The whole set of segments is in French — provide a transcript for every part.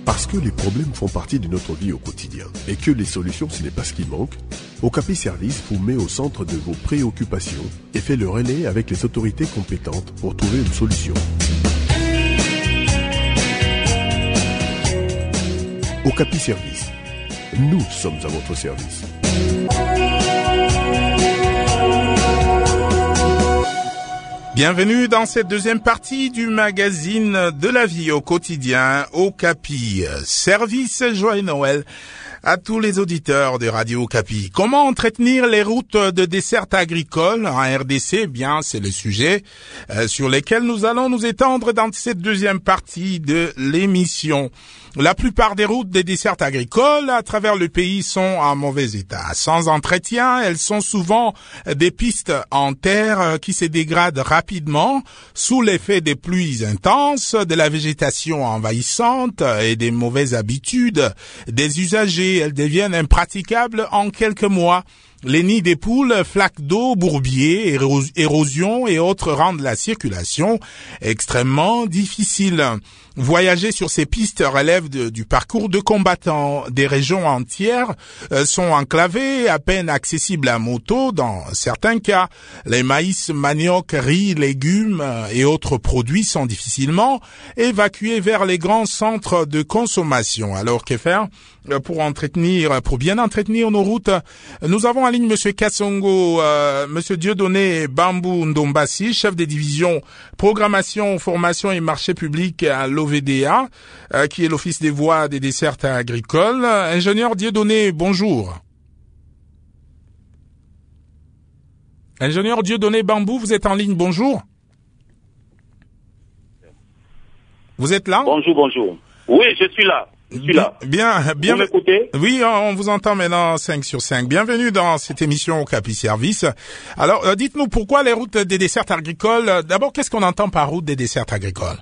Parce que les problèmes font partie de notre vie au quotidien et que les solutions, ce n'est pas ce qui manque, Okapi Service vous met au centre de vos préoccupations et fait le relais avec les autorités compétentes pour trouver une solution. Okapi Service. Nous sommes à votre service. Bienvenue dans cette deuxième partie du magazine de la vie au quotidien, Okapi Service. Joyeux Noël à tous les auditeurs de Radio Okapi. Comment entretenir les routes de desserte agricole en RDC? Bien, c'est le sujet sur lequel nous allons nous étendre dans cette deuxième partie de l'émission. La plupart des routes des dessertes agricoles à travers le pays sont en mauvais état. Sans entretien, elles sont souvent des pistes en terre qui se dégradent rapidement sous l'effet des pluies intenses, de la végétation envahissante et des mauvaises habitudes des usagers. Elles deviennent impraticables en quelques mois. Les nids des poules, flaques d'eau, bourbiers, érosion et autres rendent la circulation extrêmement difficile. Voyager sur ces pistes relève du parcours de combattants. Des régions entières sont enclavées, à peine accessibles à moto dans certains cas. Les maïs, manioc, riz, légumes et autres produits sont difficilement évacués vers les grands centres de consommation. Alors que faire pour bien entretenir nos routes? Nous avons en ligne Monsieur Kassongo, Monsieur Dieudonné Bambou Ndombassi, chef des divisions programmation, formation et marché public à l'OVDA, qui est l'Office des voies des dessertes agricoles. Ingénieur Dieudonné, bonjour. Ingénieur Dieudonné Bambou, vous êtes en ligne, bonjour. Vous êtes là? Bonjour. Oui, je suis là. Bien. Vous m'écoutez? Oui, on vous entend maintenant 5 sur 5. Bienvenue dans cette émission Okapi Service. Alors, dites-nous pourquoi les routes des dessertes agricoles. D'abord, qu'est-ce qu'on entend par route des dessertes agricoles?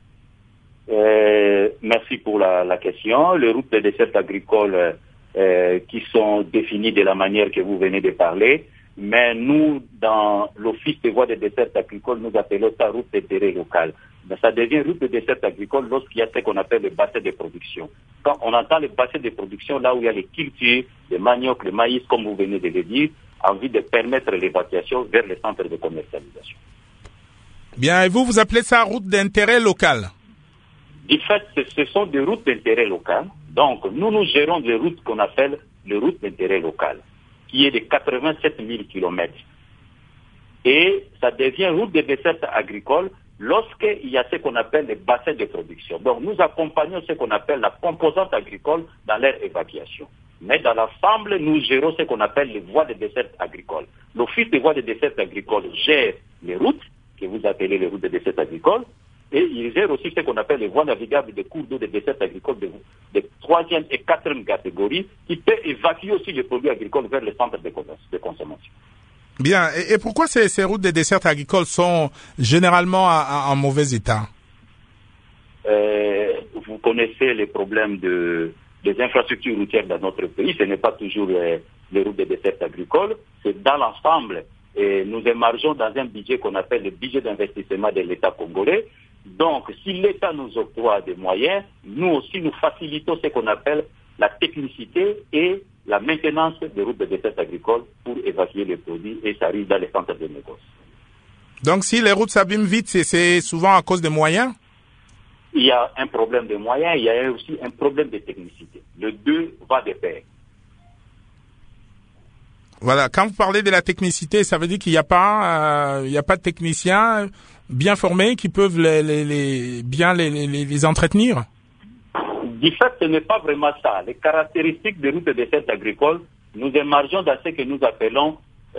Merci pour la question. Les routes des dessertes agricoles qui sont définies de la manière que vous venez de parler, mais nous, dans l'Office des voies des dessertes agricoles, nous appelons ça route d'intérêt local. Mais ça devient route de dessert agricole lorsqu'il y a ce qu'on appelle le bassin de production. Quand on entend le bassin de production, là où il y a les cultures, le manioc, le maïs, comme vous venez de le dire, en vue de permettre l'évacuation vers les centres de commercialisation. Bien, et vous appelez ça route d'intérêt local? En fait, ce sont des routes d'intérêt local. Donc, nous gérons des routes qu'on appelle les routes d'intérêt local, qui est de 87 000 km. Et ça devient route de dessert agricole lorsqu'il y a ce qu'on appelle les bassins de production. Donc, nous accompagnons ce qu'on appelle la composante agricole dans leur évacuation. Mais dans l'ensemble, nous gérons ce qu'on appelle les voies de dessert agricole. L'Office des voies de dessert agricole gère les routes, que vous appelez les routes de dessert agricole, et il gère aussi ce qu'on appelle les voies navigables de cours d'eau de dessert agricole de 3e et 4e catégorie, qui peut évacuer aussi les produits agricoles vers les centres de consommation. Bien. Et pourquoi ces routes des dessertes agricoles sont généralement en mauvais état? Vous connaissez les problèmes des infrastructures routières dans notre pays. Ce n'est pas toujours les routes des dessertes agricoles. C'est dans l'ensemble. Et nous émargeons dans un budget qu'on appelle le budget d'investissement de l'État congolais. Donc, si l'État nous octroie des moyens, nous aussi nous facilitons ce qu'on appelle la technicité et la maintenance des routes de dessert agricole pour évacuer les produits et ça arrive dans les centres de négoce. Donc, si les routes s'abîment vite, c'est souvent à cause des moyens? Il y a un problème de moyens, il y a aussi un problème de technicité. Le deux va de pair. Voilà. Quand vous parlez de la technicité, ça veut dire qu'il n'y a pas de techniciens bien formés qui peuvent bien les entretenir? Du fait, ce n'est pas vraiment ça. Les caractéristiques des routes de dessert agricole, nous émargeons dans ce que nous appelons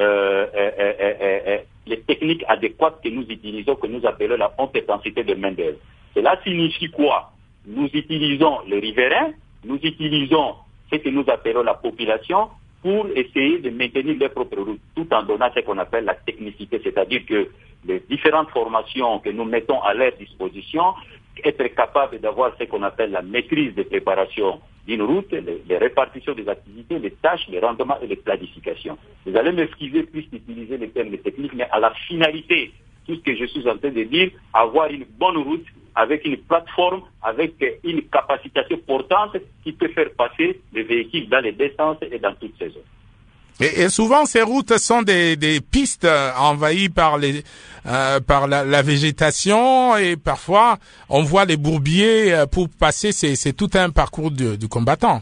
les techniques adéquates que nous utilisons, que nous appelons la haute intensité de main-d'œuvre. Cela signifie quoi? Nous utilisons les riverains, nous utilisons ce que nous appelons la population pour essayer de maintenir les propres routes, tout en donnant ce qu'on appelle la technicité, c'est-à-dire que les différentes formations que nous mettons à leur disposition, être capable d'avoir ce qu'on appelle la maîtrise des préparations d'une route, les répartitions des activités, les tâches, les rendements et les planifications. Vous allez m'excuser plus d'utiliser les termes techniques, mais à la finalité, tout ce que je suis en train de dire, avoir une bonne route avec une plateforme, avec une capacitation portante qui peut faire passer les véhicules dans les deux sens et dans toutes ces zones. Et souvent, ces routes sont des pistes envahies par la végétation, et parfois, on voit les bourbiers pour passer. C'est tout un parcours du combattant.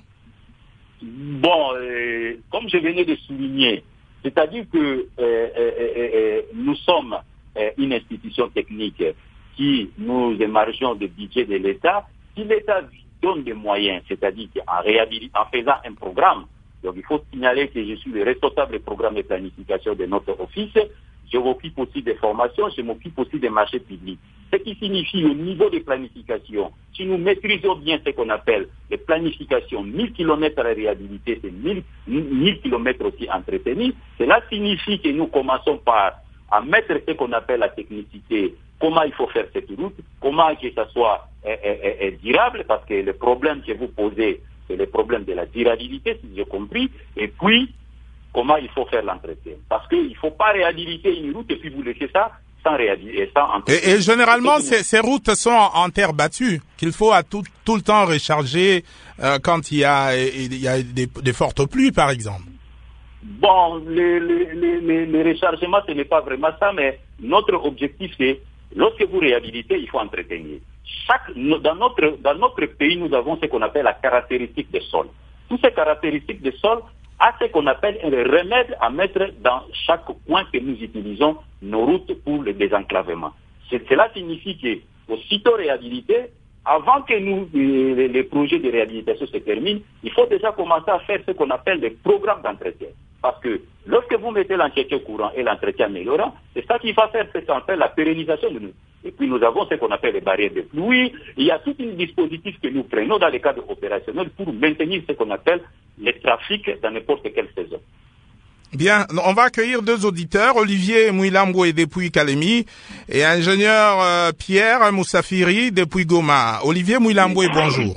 Bon, comme je venais de souligner, c'est-à-dire que nous sommes une institution technique qui nous émargeons du budget de l'État. Si l'État donne des moyens, c'est-à-dire en faisant un programme, donc il faut signaler que je suis le responsable des programmes de planification de notre office. Je m'occupe aussi des formations, je m'occupe aussi des marchés publics. Ce qui signifie au niveau de planification, si nous maîtrisons bien ce qu'on appelle les planifications, 1000 km à réhabiliter, c'est 1000 km aussi entretenus, cela signifie que nous commençons par à mettre ce qu'on appelle la technicité, comment il faut faire cette route, comment que ça soit durable, parce que le problème que vous posez, c'est le problème de la durabilité, si j'ai compris, et puis comment il faut faire l'entretien. Parce qu'il ne faut pas réhabiliter une route et puis vous laissez ça sans réhabiliter, sans entretien. Et généralement, ces routes sont en terre battue, qu'il faut à tout le temps recharger quand il y a des fortes pluies, par exemple. Bon, le rechargement, ce n'est pas vraiment ça, mais notre objectif, c'est, lorsque vous réhabilitez, il faut entretenir. Dans notre pays, nous avons ce qu'on appelle la caractéristique des sols. Toutes ces caractéristiques des sols a ce qu'on appelle un remède à mettre dans chaque coin que nous utilisons nos routes pour le désenclavement. Cela signifie que, aussitôt réhabilité, avant que les projets de réhabilitation se terminent, il faut déjà commencer à faire ce qu'on appelle des programmes d'entretien. Parce que lorsque vous mettez l'entretien courant et l'entretien améliorant, c'est ça qui va faire ce qu'on appelle la pérennisation de nous. Et puis nous avons ce qu'on appelle les barrières de pluie. Il y a tout un dispositif que nous prenons dans les cadres opérationnels pour maintenir ce qu'on appelle le trafic dans n'importe quelle saison. Bien, on va accueillir deux auditeurs, Olivier Mouilamboué depuis Kalemi et ingénieur Pierre Moussafiri depuis Goma. Olivier Mouilamboué, bonjour.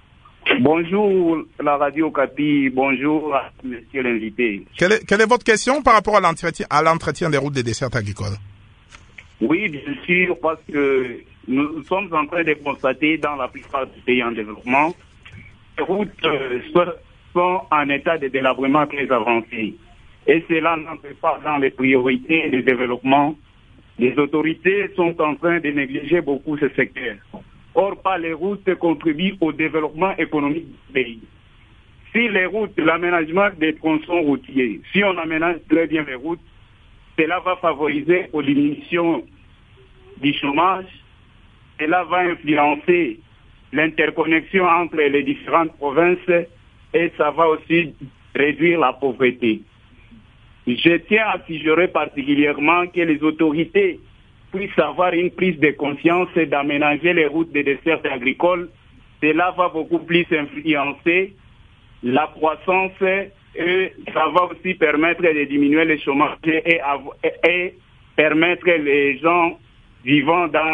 Bonjour la Radio Okapi, bonjour monsieur l'invité. Quelle est votre question par rapport à l'entretien des routes des dessertes agricoles? Oui, bien sûr, parce que nous sommes en train de constater dans la plupart des pays en développement, les routes sont en état de délabrement très avancé. Et cela n'entre pas dans les priorités du développement. Les autorités sont en train de négliger beaucoup ce secteur. Or, par les routes contribuent au développement économique du pays. Si les routes, l'aménagement des tronçons routiers, si on aménage très bien les routes, cela va favoriser aux diminutions du chômage, cela va influencer l'interconnexion entre les différentes provinces et ça va aussi réduire la pauvreté. Je tiens à figurer particulièrement que les autorités puissent avoir une prise de conscience et d'aménager les routes des dessertes agricoles. Cela va beaucoup plus influencer la croissance et ça va aussi permettre de diminuer le chômage et permettre les gens vivant dans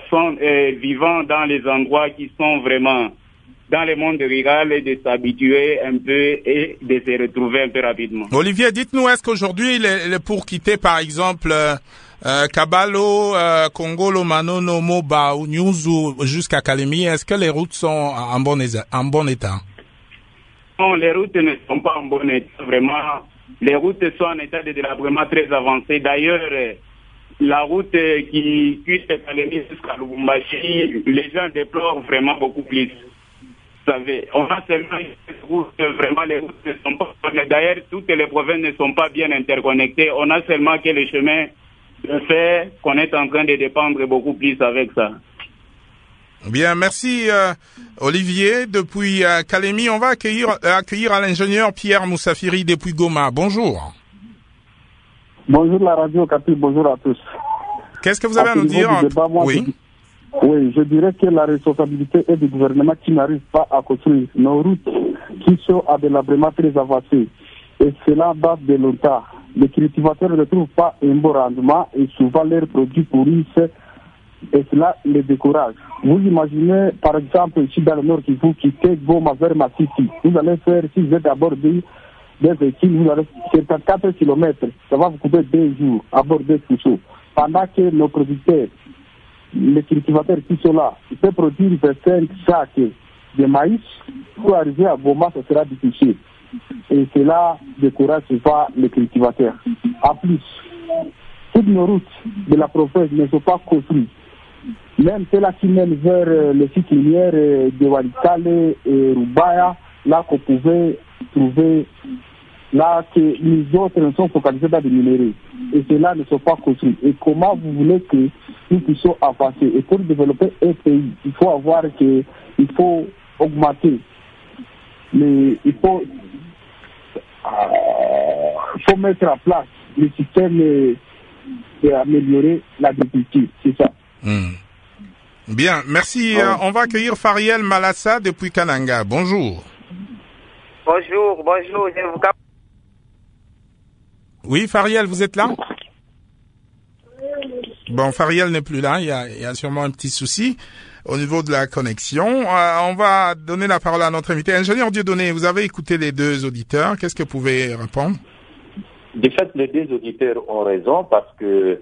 les endroits qui sont vraiment dans le monde rural et de s'habituer un peu et de se retrouver un peu rapidement. Olivier, dites-nous, est-ce qu'aujourd'hui, pour quitter par exemple Kabalo, Kongolo, Manono, Moba ou Nyuzu jusqu'à Kalemi, est-ce que les routes sont en bon état? Non, les routes ne sont pas en bon état, vraiment. Les routes sont en état de délabrement très avancé. D'ailleurs, la route qui quitte Kalemi jusqu'à Lubumbashi, les gens déplorent vraiment beaucoup plus. Vous savez, on a seulement une route, vraiment les routes ne sont pas bonnes. D'ailleurs, toutes les provinces ne sont pas bien interconnectées. On a seulement que les chemins de fer qu'on est en train de dépendre beaucoup plus avec ça. Bien, merci Olivier. Depuis Kalemi, on va accueillir l'ingénieur Pierre Moussafiri depuis Goma. Bonjour. Bonjour la radio Okapi, bonjour à tous. Qu'est-ce que vous avez à nous dire? Oui, je dirais que la responsabilité est du gouvernement qui n'arrive pas à construire nos routes qui sont à délabrement très avancé. Et cela date de longtemps. Les cultivateurs ne trouvent pas un bon rendement et souvent leurs produits pourrissent et cela les décourage. Vous imaginez, par exemple, ici dans le nord, qui vous quittez Goma vers Massissi. Vous allez faire, si vous êtes à bord des véhicules, vous allez faire 4 km. Ça va vous couper 2 jours à bord des Fouchot. Pendant que nos producteurs les cultivateurs qui sont là, ils peuvent produire 25 sacs de maïs. Pour arriver à Goma, ce sera difficile. Et cela décourage pas les cultivateurs. En plus, toutes nos routes de la province ne sont pas construites. Même celles-là qui mènent vers les sites minières de Walikale et Rubaya, là qu'on pouvait trouver, là que les autres ne sont focalisés dans des minerais. Et ceux-là ne sont pas construits. Et comment vous voulez que nous puissions avancer? Et pour développer un pays, il faut augmenter. Il faut mettre en place le système et améliorer l'agriculture. C'est ça. Bien, merci. On va accueillir Fariel Malassa depuis Kananga. Bonjour. Bonjour. Oui, Fariel, vous êtes là? Bon, Fariel n'est plus là. Il y a sûrement un petit souci au niveau de la connexion. On va donner la parole à notre invité. Ingénieur Dieudonné, vous avez écouté les deux auditeurs. Qu'est-ce que vous pouvez répondre? De fait, les deux auditeurs ont raison parce que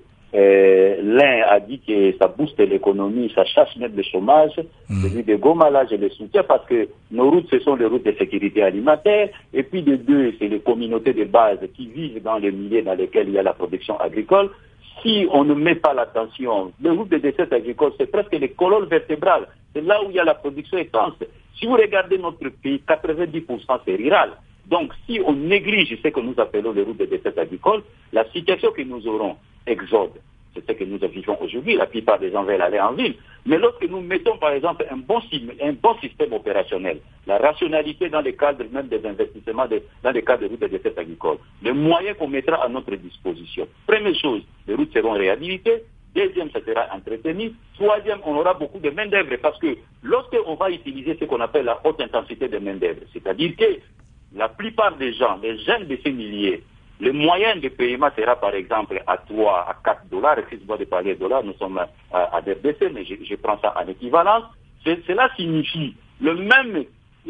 l'un a dit que ça booste l'économie, ça chasse même le chômage. Celui de Goma, là, je le soutiens parce que nos routes, ce sont les routes de sécurité alimentaire. Et puis de deux, c'est les communautés de base qui vivent dans les milieux dans lesquels il y a la production agricole. Si on ne met pas l'attention, les routes de dessert agricole, c'est presque les colonnes vertébrales. C'est là où il y a la production intense. Si vous regardez notre pays, 90% c'est rural. Donc, si on néglige ce que nous appelons les routes de dessert agricole, la situation que nous aurons, exode, c'est ce que nous vivons aujourd'hui. La plupart des gens veulent aller en ville. Mais lorsque nous mettons, par exemple, un bon système opérationnel, la rationalité dans le cadre même des investissements, dans le cadre des routes de dessert agricole, les moyens qu'on mettra à notre disposition. Première chose, les routes seront réhabilitées. Deuxième, ça sera entretenu. Troisième, on aura beaucoup de main-d'œuvre parce que lorsqu'on va utiliser ce qu'on appelle la haute intensité de main-d'œuvre, c'est-à-dire que la plupart des gens, les jeunes de ces milliers, le moyen de paiement sera par exemple à 3 à 4 dollars. Excusez-moi de parler de dollars, nous sommes à DRDC, mais je prends ça en équivalence. Cela signifie le même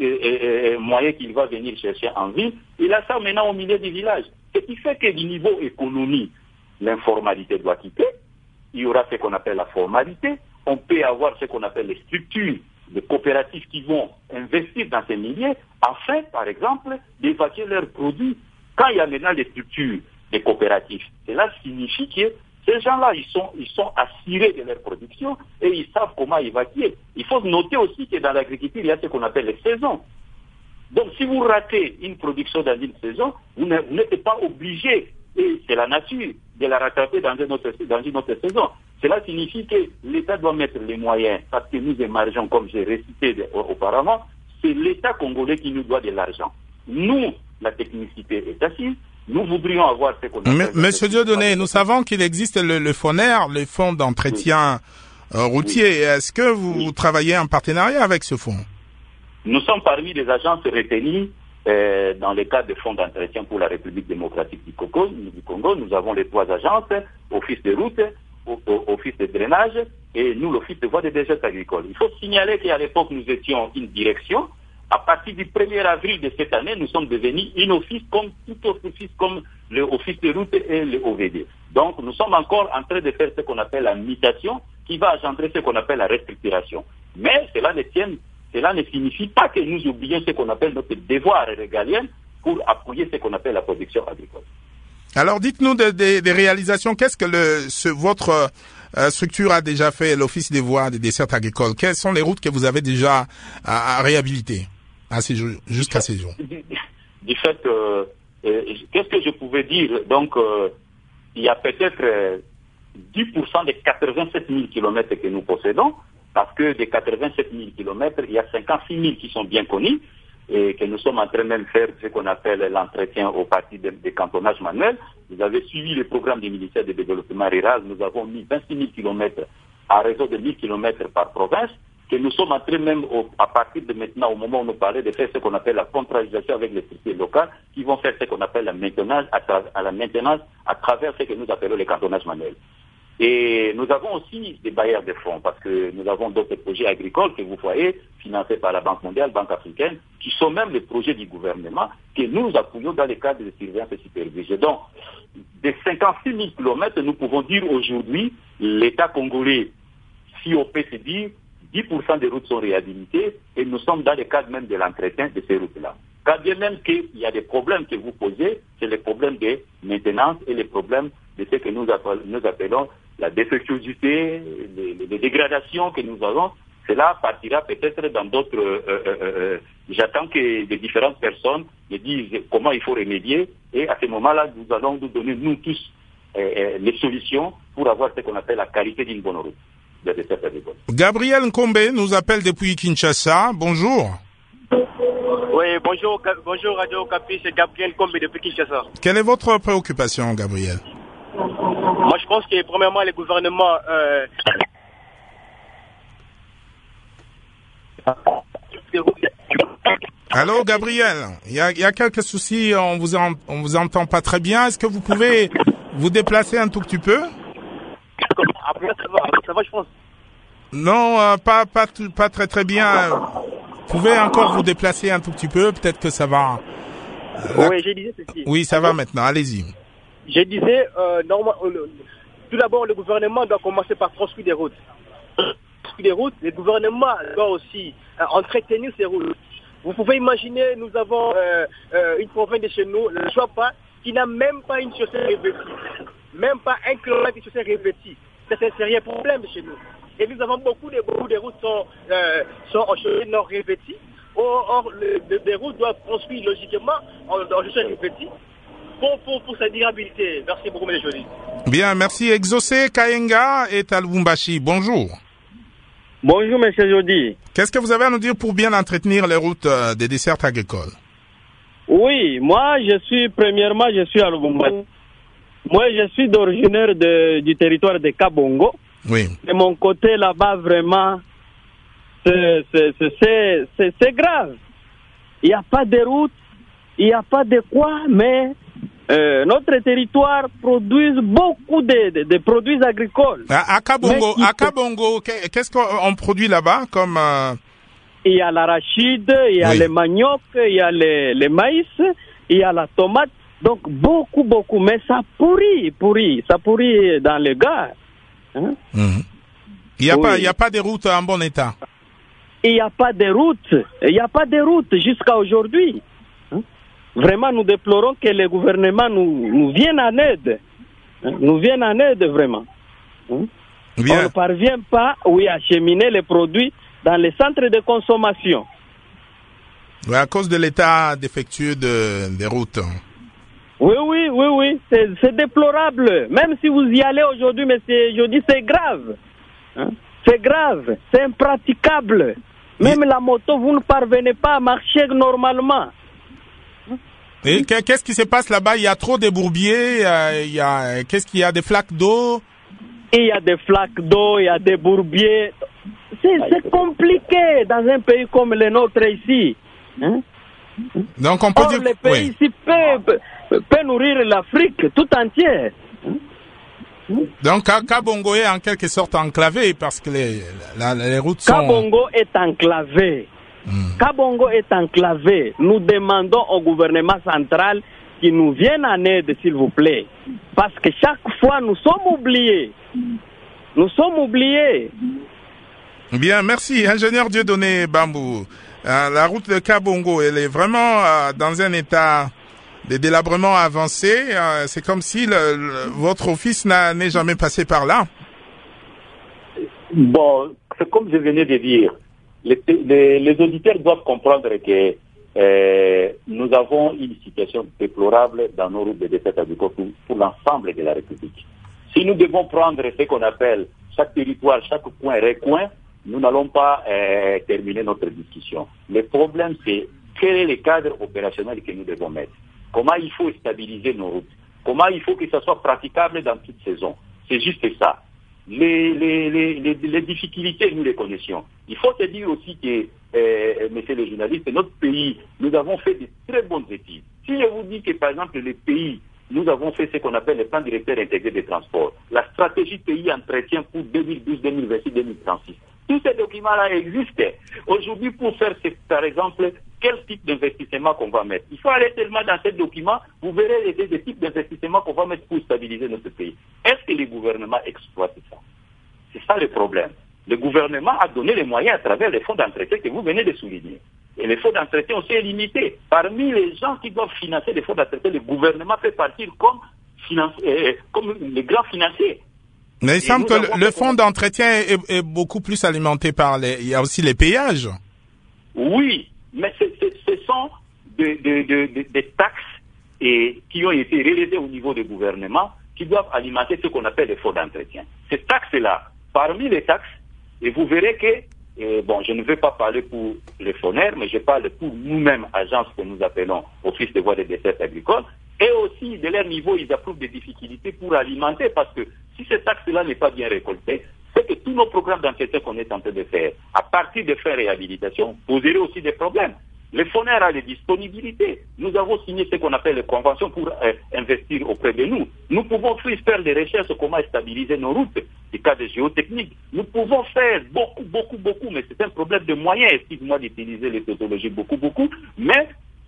moyen qu'il va venir chercher en ville, il a ça maintenant au milieu du village. Ce qui fait que du niveau économie, l'informalité doit quitter. Il y aura ce qu'on appelle la formalité. On peut avoir ce qu'on appelle les structures de coopératives qui vont investir dans ces milieux afin, par exemple, d'évacuer leurs produits. Quand il y a maintenant des structures de coopératives, cela signifie que ces gens-là, ils sont assurés de leur production et ils savent comment évacuer. Il faut noter aussi que dans l'agriculture, il y a ce qu'on appelle les saisons. Donc, si vous ratez une production dans une saison, vous n'êtes pas obligé, et c'est la nature, de la rattraper dans une autre saison. Cela signifie que l'État doit mettre les moyens, parce que nous émergeons, comme j'ai récité auparavant, c'est l'État congolais qui nous doit de l'argent. Nous, la technicité est assise, nous voudrions avoir ce qu'on appelle... Monsieur Dieudonné, nous savons qu'il existe le FONER, le Fonds d'entretien routier. Est-ce que vous travaillez en partenariat avec ce fonds? Nous sommes parmi les agences retenues dans le cadre des fonds d'entretien pour la République démocratique du Congo. Nous avons les 3 agences, Office de route, Office de drainage et nous, l'Office de voies de déchets agricoles. Il faut signaler qu'à l'époque, nous étions une direction. À partir du 1er avril de cette année, nous sommes devenus une office comme tout autre office, comme le Office de route et le OVD. Donc, nous sommes encore en train de faire ce qu'on appelle la mutation, qui va engendrer ce qu'on appelle la restructuration. Mais cela ne signifie pas que nous oublions ce qu'on appelle notre devoir régalien pour appuyer ce qu'on appelle la production agricole. Alors, dites-nous des réalisations. Qu'est-ce que votre structure a déjà fait, l'Office des voies des desserts agricoles? Quelles sont les routes que vous avez déjà à réhabiliter jusqu'à ces jours? Du fait, qu'est-ce que je pouvais dire? Donc, il y a peut-être 10% des 87 000 kilomètres que nous possédons, parce que des 87 000 kilomètres, il y a 56 000 qui sont bien connus, et que nous sommes en train de faire ce qu'on appelle l'entretien au parti des cantonnages manuels. Vous avez suivi le programme du ministère du Développement rural. Nous avons mis 26 000 kilomètres à réseau de 1000 kilomètres par province, que nous sommes en train même, à partir de maintenant, au moment où nous parlait, de faire ce qu'on appelle la contractualisation avec les structures locales, qui vont faire ce qu'on appelle la maintenance à travers ce que nous appelons les cantonnages manuels. Et nous avons aussi des bailleurs de fonds, parce que nous avons d'autres projets agricoles que vous voyez, financés par la Banque mondiale, Banque africaine, qui sont même les projets du gouvernement que nous appuyons dans le cadre de surveillance et supervision. Donc, des 56 000 kilomètres, nous pouvons dire aujourd'hui, l'État congolais si on peut se dire, 10% des routes sont réhabilitées et nous sommes dans le cadre même de l'entretien de ces routes-là. Quand bien même qu'il y a des problèmes que vous posez, c'est les problèmes de maintenance et les problèmes de ce que nous appelons la défectuosité, les dégradations que nous avons. Cela partira peut-être dans d'autres... j'attends que les différentes personnes me disent comment il faut remédier et à ce moment-là, nous allons nous donner, nous tous, les solutions pour avoir ce qu'on appelle la qualité d'une bonne route. Gabriel Nkombe nous appelle depuis Kinshasa. Bonjour. Oui, bonjour Radio Okapi, c'est Gabriel Nkombe depuis Kinshasa. Quelle est votre préoccupation, Gabriel? Moi, je pense que premièrement, les gouvernements... Allô, Gabriel, il y a quelques soucis, on vous entend pas très bien. Est-ce que vous pouvez vous déplacer un tout petit peu? Après, ça va, je pense. Non, pas très bien. Vous pouvez encore vous déplacer un tout petit peu, peut-être que ça va. Oui, je disais ceci. Oui, ça va maintenant, allez-y. Je disais, tout d'abord, le gouvernement doit commencer par construire des routes. Le gouvernement doit aussi entretenir ces routes. Vous pouvez imaginer, nous avons une province de chez nous, le Chouapa, qui n'a même pas une chaussée revêtie. Même pas un kilomètre de chaussée revêtie. C'est un sérieux problème chez nous. Et nous avons beaucoup de routes sont en chaussée non revêtie. Or, les routes doivent construire logiquement en chaussée revêtie pour sa durabilité. Merci beaucoup, M. Joly. Bien, merci. Exaucé Kayenga et Talbumbashi. Bonjour. Bonjour, M. Jody. Qu'est-ce que vous avez à nous dire pour bien entretenir les routes des dessertes agricoles? Oui, moi, je suis à Lubumbashi. Moi, je suis d'originaire du territoire de Kabongo. Oui. De mon côté, là-bas, vraiment, c'est grave. Il n'y a pas de route, il n'y a pas de quoi, mais notre territoire produit beaucoup de produits agricoles. À Kabongo, qu'est-ce qu'on produit là-bas comme... Il y a l'arachide, il y a le manioc, il y a le maïs, il y a la tomate. Donc beaucoup, mais ça pourrit dans les gares. Hein? Mm-hmm. Il n'y a pas de route en bon état. Il n'y a pas de route jusqu'à aujourd'hui. Hein? Vraiment, nous déplorons que le gouvernement nous vienne en aide. Hein? Nous vienne en aide vraiment. Hein? On ne parvient pas, à acheminer les produits dans les centres de consommation. Oui, à cause de l'état défectueux des routes. Oui, c'est déplorable. Même si vous y allez aujourd'hui, mais je dis c'est grave. Hein? C'est grave, c'est impraticable. Même la moto, vous ne parvenez pas à marcher normalement. Et qu'est-ce qui se passe là-bas? Il y a trop de bourbiers, qu'est-ce qu'il y a, des flaques d'eau? Il y a des flaques d'eau, il y a des bourbiers. C'est compliqué dans un pays comme le nôtre ici. Hein? Donc on peut dire... le pays ici peut nourrir l'Afrique tout entière. Donc Kabongo est en quelque sorte enclavé parce que les routes sont... Kabongo est enclavé. Kabongo est enclavé. Nous demandons au gouvernement central qu'il nous vienne en aide, s'il vous plaît. Parce que chaque fois, nous sommes oubliés. Bien, merci. Ingénieur Dieudonné Bambou. La route de Kabongo, elle est vraiment dans un état de délabrement avancé. C'est comme si votre office n'est jamais passé par là. Bon, c'est comme je venais de dire. Les auditeurs doivent comprendre que nous avons une situation déplorable dans nos routes de dessert agricole pour l'ensemble de la République. Si nous devons prendre ce qu'on appelle chaque territoire, chaque coin, recoin, nous n'allons pas terminer notre discussion. Le problème, c'est quel est le cadre opérationnel que nous devons mettre. Comment il faut stabiliser nos routes. Comment il faut que ça soit praticable dans toute saison. C'est juste ça. Les difficultés, nous les connaissions. Il faut se dire aussi que, messieurs les journalistes, notre pays, nous avons fait de très bonnes études. Si je vous dis que, par exemple, les pays, nous avons fait ce qu'on appelle le plan directeur intégré des transports, la stratégie pays entretien pour 2012, 2026, 2036. Tous ces documents-là existent. Aujourd'hui, pour faire, par exemple, quel type d'investissement qu'on va mettre. Il faut aller tellement dans ces documents, vous verrez les types d'investissements qu'on va mettre pour stabiliser notre pays. Est-ce que les gouvernements exploitent ça? C'est ça le problème. Le gouvernement a donné les moyens à travers les fonds d'entretien que vous venez de souligner. Et les fonds d'entretien aussi est limité. Parmi les gens qui doivent financer les fonds d'entretien, le gouvernement fait partir comme les grands financiers. Mais il semble que le fonds d'entretien est beaucoup plus alimenté par il y a aussi les péages. Oui, mais ce sont des taxes qui ont été réalisées au niveau du gouvernement qui doivent alimenter ce qu'on appelle les fonds d'entretien. Ces taxes-là, parmi les taxes, et vous verrez que, je ne vais pas parler pour les fourneurs, mais je parle pour nous-mêmes, agences que nous appelons Office de voies de dessert agricole, et aussi de leur niveau, ils approuvent des difficultés pour alimenter, parce que si cette taxe-là n'est pas bien récoltée, c'est que tous nos programmes d'entretien qu'on est en train de faire, à partir de faire réhabilitation, poseraient aussi des problèmes. Les fourneurs ont les disponibilités. Nous avons signé ce qu'on appelle les conventions pour investir auprès de nous. Nous pouvons faire des recherches sur comment stabiliser nos routes, des cas de géotechnique. Nous pouvons faire beaucoup, mais c'est un problème de moyens. Excuse-moi d'utiliser les technologies beaucoup, mais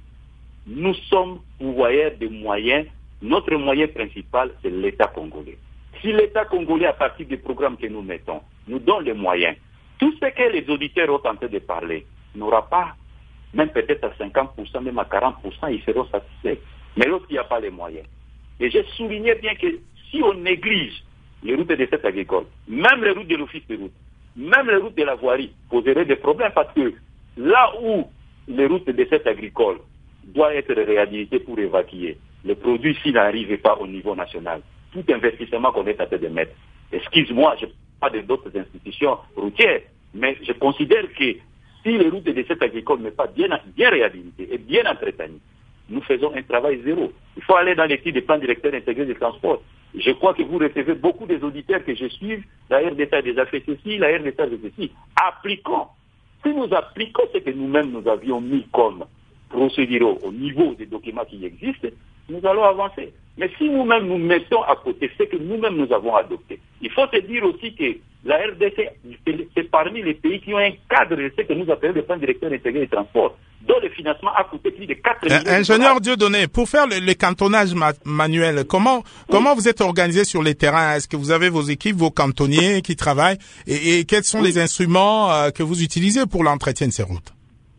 nous sommes pourvoyeurs de moyens. Notre moyen principal, c'est l'État congolais. Si l'État congolais, à partir des programmes que nous mettons, nous donne les moyens, tout ce que les auditeurs ont tenté de parler n'aura pas, même peut-être à 50%, même à 40%, ils seront satisfaits. Mais lorsqu'il n'y a pas les moyens. Et j'ai souligné bien que si on néglige les routes de dessert agricole, même les routes de l'office de route, même les routes de la voirie, poserait des problèmes parce que là où les routes de dessert agricole doivent être réhabilitées pour évacuer, les produits s'ils n'arrivent pas au niveau national, tout investissement qu'on est en train de mettre. Excuse-moi, je ne parle pas d'autres institutions routières, mais je considère que si les routes de dessert agricole ne sont pas bien réhabilitées et bien entretenues, nous faisons un travail zéro. Il faut aller dans l'étude des plans directeurs intégrés des transports. Je crois que vous recevez beaucoup des auditeurs que je suis, la RDTA des affaires ceci, la RDTA de ceci. Appliquons. Si nous appliquons ce que nous-mêmes nous avions mis comme procédure au niveau des documents qui existent, nous allons avancer. Mais si nous-mêmes nous mettons à côté ce que nous-mêmes nous avons adopté, il faut se dire aussi que la RDC, c'est parmi les pays qui ont un cadre de ce que nous appelons le plan directeur intégré des transports, dont le financement a coûté plus de 4 millions. Ingénieur Dieudonné, pour faire le cantonnage manuel, comment vous êtes organisé sur les terrains? Est-ce que vous avez vos équipes, vos cantonniers qui travaillent? Et quels sont les instruments que vous utilisez pour l'entretien de ces routes?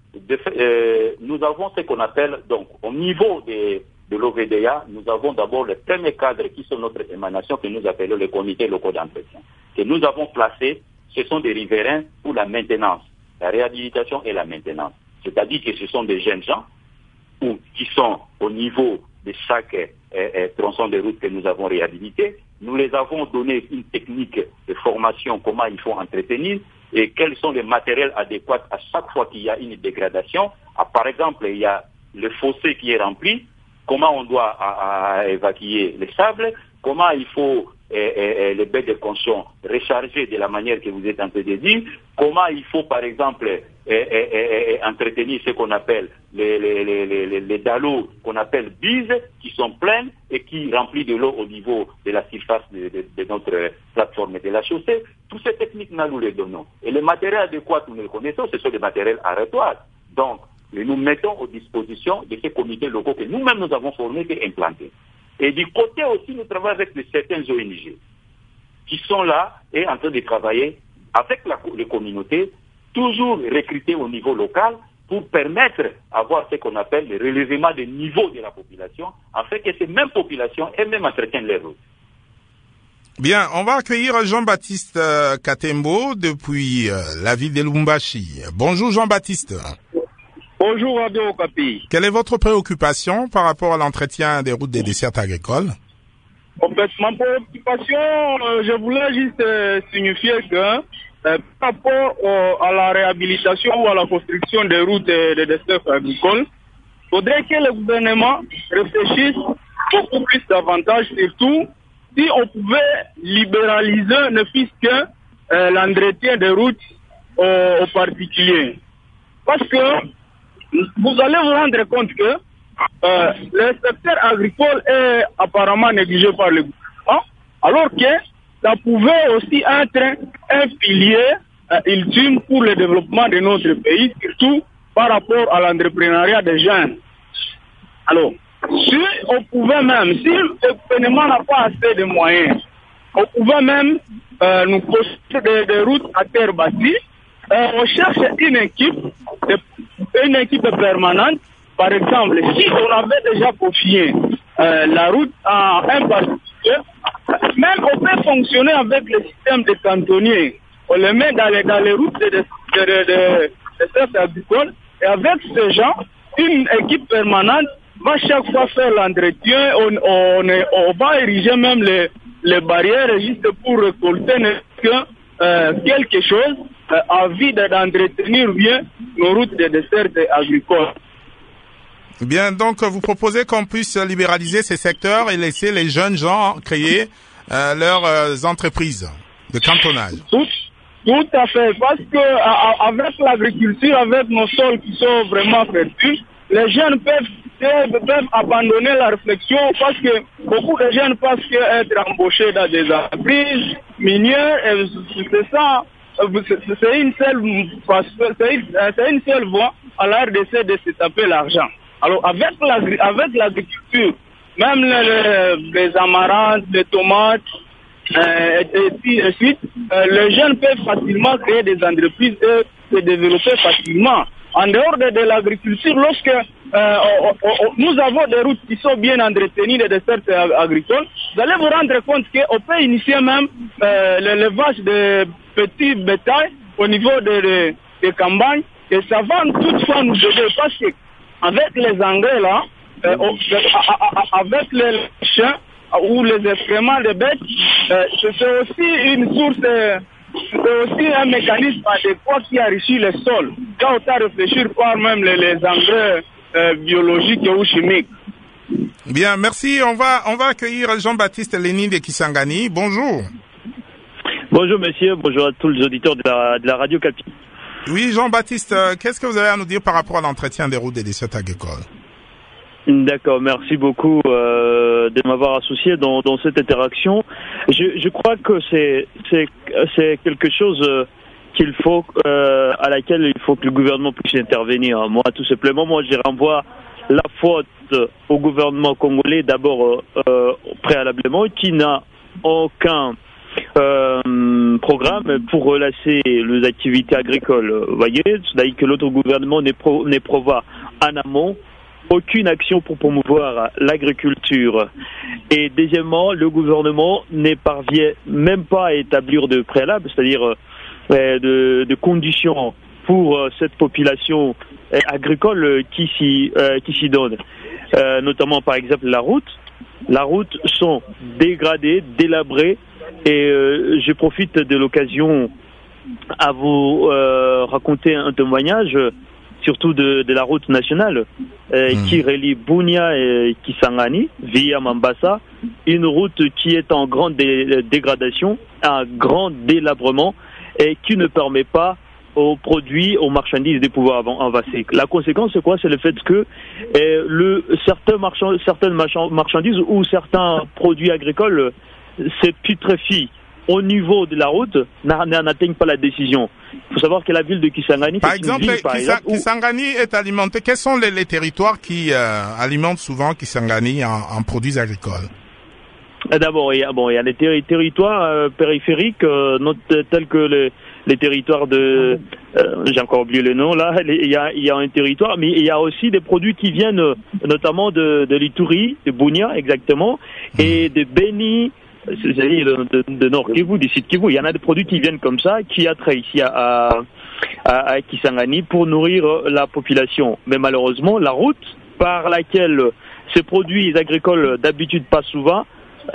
Nous avons ce qu'on appelle, donc, au niveau de l'OVDA, nous avons d'abord les premiers cadres qui sont notre émanation, que nous appelons les comités locaux d'entretien, que nous avons placés. Ce sont des riverains pour la maintenance, la réhabilitation et la maintenance. C'est-à-dire que ce sont des jeunes gens qui sont au niveau de chaque tronçon de route que nous avons réhabilité. Nous les avons donné une technique de formation, comment il faut entretenir et quels sont les matériels adéquats à chaque fois qu'il y a une dégradation. Par exemple, il y a le fossé qui est rempli, comment on doit évacuer les sables, comment il faut les baies de conchon recharger de la manière que vous êtes en train de dire, comment il faut par exemple entretenir ce qu'on appelle les dallots qu'on appelle bises qui sont pleines et qui remplissent de l'eau au niveau de la surface de notre plateforme de la chaussée. Toutes ces techniques, nous les donnons. Et les matériels adéquats, nous les connaissons, ce sont des matériels arrêtoires. Donc, nous mettons aux dispositions de ces comités locaux que nous-mêmes nous avons formés et implantés. Et du côté aussi, nous travaillons avec certaines ONG qui sont là et en train de travailler avec les communautés, toujours recrutées au niveau local pour permettre d'avoir ce qu'on appelle le relèvement des niveaux de la population, afin que ces mêmes populations elles-mêmes entretiennent les routes. Bien, on va accueillir Jean-Baptiste Katembo depuis la ville de Lubumbashi. Bonjour Jean-Baptiste. Bonjour Radio Okapi. Quelle est votre préoccupation par rapport à l'entretien des routes des dessertes agricoles? En fait, ma préoccupation, je voulais juste signifier que par rapport à la réhabilitation ou à la construction des routes des dessertes agricoles, il faudrait que le gouvernement réfléchisse beaucoup plus davantage, surtout si on pouvait libéraliser ne fût-ce que l'entretien des routes aux particuliers. Parce que vous allez vous rendre compte que le secteur agricole est apparemment négligé par le gouvernement, alors que ça pouvait aussi être un pilier ultime pour le développement de notre pays, surtout par rapport à l'entrepreneuriat des jeunes. Alors, si on pouvait même, si le gouvernement n'a pas assez de moyens on pouvait même nous construire des routes à terre bâtie. On cherche une équipe permanente. Par exemple, si on avait déjà confié la route à un particulier, même on peut fonctionner avec le système de cantonniers. On les met dans les routes de services agricoles, et avec ces gens, une équipe permanente va chaque fois faire l'entretien. On va ériger même les barrières juste pour récolter quelque chose à vide d'entretenir bien nos routes de dessert agricoles. Bien, donc vous proposez qu'on puisse libéraliser ces secteurs et laisser les jeunes gens créer leurs entreprises de cantonnage. Tout à fait, parce que avec l'agriculture, avec nos sols qui sont vraiment fertiles, les jeunes peuvent abandonner la réflexion, parce que beaucoup de jeunes pensent qu'être embauchés dans des entreprises minières, c'est ça, c'est une seule voie à la RDC de se taper l'argent. Alors avec l'agriculture, même les amarantes, les tomates, et suite, les jeunes peuvent facilement créer des entreprises et se développer facilement. En dehors de l'agriculture, lorsque nous avons des routes qui sont bien entretenues, des desserts agricoles, vous allez vous rendre compte qu'on peut initier même l'élevage de petits bétails au niveau des campagnes, et ça va toutefois nous aider, parce que avec les engrais là, avec les chiens ou les excréments de bêtes, c'est aussi une source, c'est aussi un mécanisme adéquat qui enrichit le sol. Quand on peut réfléchir par même les engrais biologiques ou chimiques. Bien, merci. On va accueillir Jean-Baptiste Lénine de Kisangani. Bonjour. Bonjour monsieur, bonjour à tous les auditeurs de la radio Capi. Oui, Jean-Baptiste, qu'est-ce que vous avez à nous dire par rapport à l'entretien des routes des desserts agricoles? D'accord, merci beaucoup de m'avoir associé dans cette interaction. Je crois que c'est quelque chose à laquelle il faut que le gouvernement puisse intervenir. Moi, tout simplement, je renvoie la faute au gouvernement congolais d'abord préalablement, qui n'a aucun programme pour relancer les activités agricoles. Vous voyez, c'est-à-dire que l'autre gouvernement n'éprouva en amont aucune action pour promouvoir l'agriculture. Et deuxièmement, le gouvernement ne parvient même pas à établir de préalable, c'est-à-dire de conditions pour cette population agricole qui s'y donne. Notamment, par exemple, la route sont dégradées, délabrées, et je profite de l'occasion à vous raconter un témoignage, surtout de la route nationale qui relie Bunia et Kisangani via Mambasa, une route qui est en grande dégradation, un grand délabrement, et qui ne permet pas aux produits, aux marchandises de pouvoir avancer. La conséquence, c'est quoi? C'est le fait que certaines marchandises ou certains produits agricoles se putrefient au niveau de la route, n'atteignent pas la décision. Il faut savoir que la ville de Kisangani, par exemple, Kisangani est alimenté. Quels sont les territoires qui alimentent souvent Kisangani en produits agricoles? D'abord, il y a les territoires périphériques, tels que les territoires de... j'ai encore oublié le nom, là. Il y a un territoire, mais il y a aussi des produits qui viennent notamment de l'Ituri, de Bunia, exactement, et de Beni, c'est-à-dire de Nord Kivu, du Sud Kivu. Il y en a des produits qui viennent comme ça, qui attraient ici à Kisangani pour nourrir la population. Mais malheureusement, la route par laquelle ces produits agricoles d'habitude passent souvent,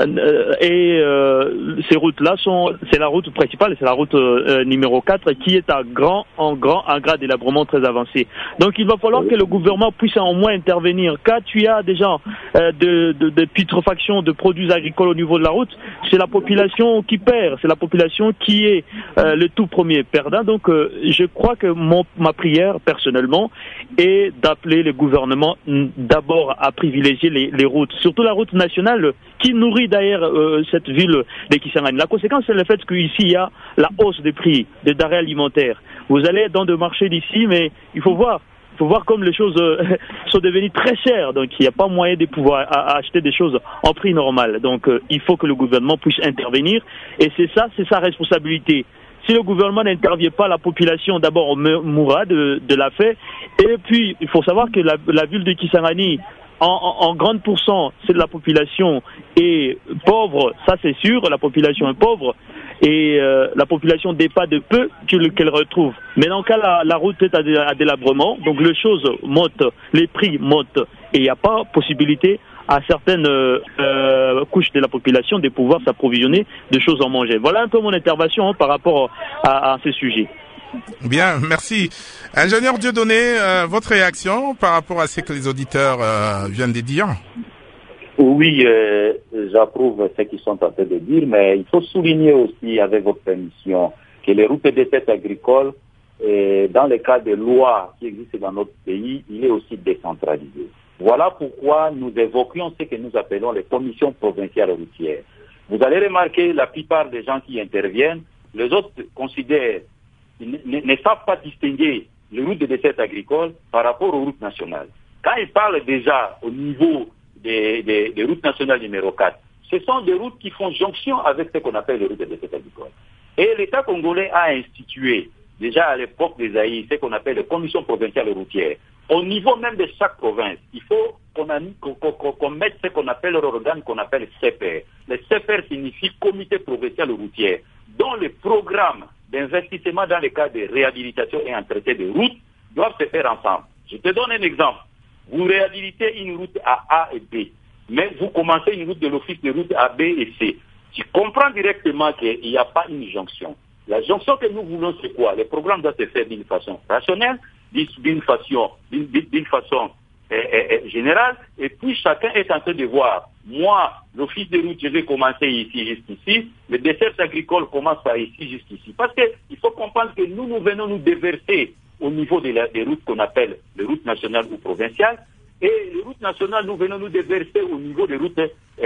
et ces routes-là c'est la route principale, c'est la route numéro 4 qui est un grade d'élabrement très avancé. Donc il va falloir que le gouvernement puisse au moins intervenir. Quand tu as déjà de putréfaction de produits agricoles au niveau de la route, c'est la population qui perd, c'est la population qui est le tout premier perdant. Donc je crois que ma prière personnellement est d'appeler le gouvernement d'abord à privilégier les routes, surtout la route nationale qui nourrit d'ailleurs cette ville de Kisangani. La conséquence, c'est le fait qu'ici, il y a la hausse des prix des denrées alimentaires. Vous allez dans des marchés d'ici, mais il faut voir, faut voir comme les choses sont devenues très chères. Donc, il n'y a pas moyen de pouvoir acheter des choses en prix normal. Donc, il faut que le gouvernement puisse intervenir. Et c'est sa responsabilité. Si le gouvernement n'intervient pas, la population d'abord mourra de la faim. Et puis, il faut savoir que la ville de Kisangani, en grande pourcent, c'est de la population est pauvre, ça c'est sûr, la population est pauvre. Et la population dépend de peu qu'elle retrouve. Mais dans le cas, la route est à délabrement, donc les choses montent, les prix montent. Et il n'y a pas possibilité à certaines couches de la population de pouvoir s'approvisionner de choses à manger. Voilà un peu mon intervention par rapport à ce sujet. Bien, merci. Ingénieur Dieudonné, votre réaction par rapport à ce que les auditeurs viennent de dire? Oui, j'approuve ce qu'ils sont en train de dire, mais il faut souligner aussi, avec votre permission, que les routes de tête agricoles, dans le cas des lois qui existent dans notre pays, il est aussi décentralisé. Voilà pourquoi nous évoquions ce que nous appelons les commissions provinciales routières. Vous allez remarquer, la plupart des gens qui interviennent, les autres considèrent, ne savent pas distinguer les routes de dessert agricole par rapport aux routes nationales. Quand ils parlent déjà au niveau des routes nationales numéro 4, ce sont des routes qui font jonction avec ce qu'on appelle les routes de dessert agricole. Et l'État congolais a institué, déjà à l'époque des AI, ce qu'on appelle les commissions provinciales routières. Au niveau même de chaque province, il faut qu'on mette ce qu'on appelle l'organe qu'on appelle CPR. Le CPR signifie Comité provincial routier, dont les programmes d'investissement dans le cas de réhabilitation et entretien de routes doivent se faire ensemble. Je te donne un exemple. Vous réhabilitez une route à A et B, mais vous commencez une route de l'office de route à B et C. Tu comprends directement qu'il n'y a pas une jonction. La jonction que nous voulons, c'est quoi? Les programmes doivent se faire d'une façon rationnelle, d'une façon générale, et puis chacun est en train de voir. Moi, l'office de route, je vais commencer ici, jusqu'ici. Le dessert agricole commence par ici, jusqu'ici. Parce qu'il faut comprendre que nous venons nous déverser au niveau des routes qu'on appelle les routes nationales ou provinciales. Et les routes nationales, nous venons nous déverser au niveau des routes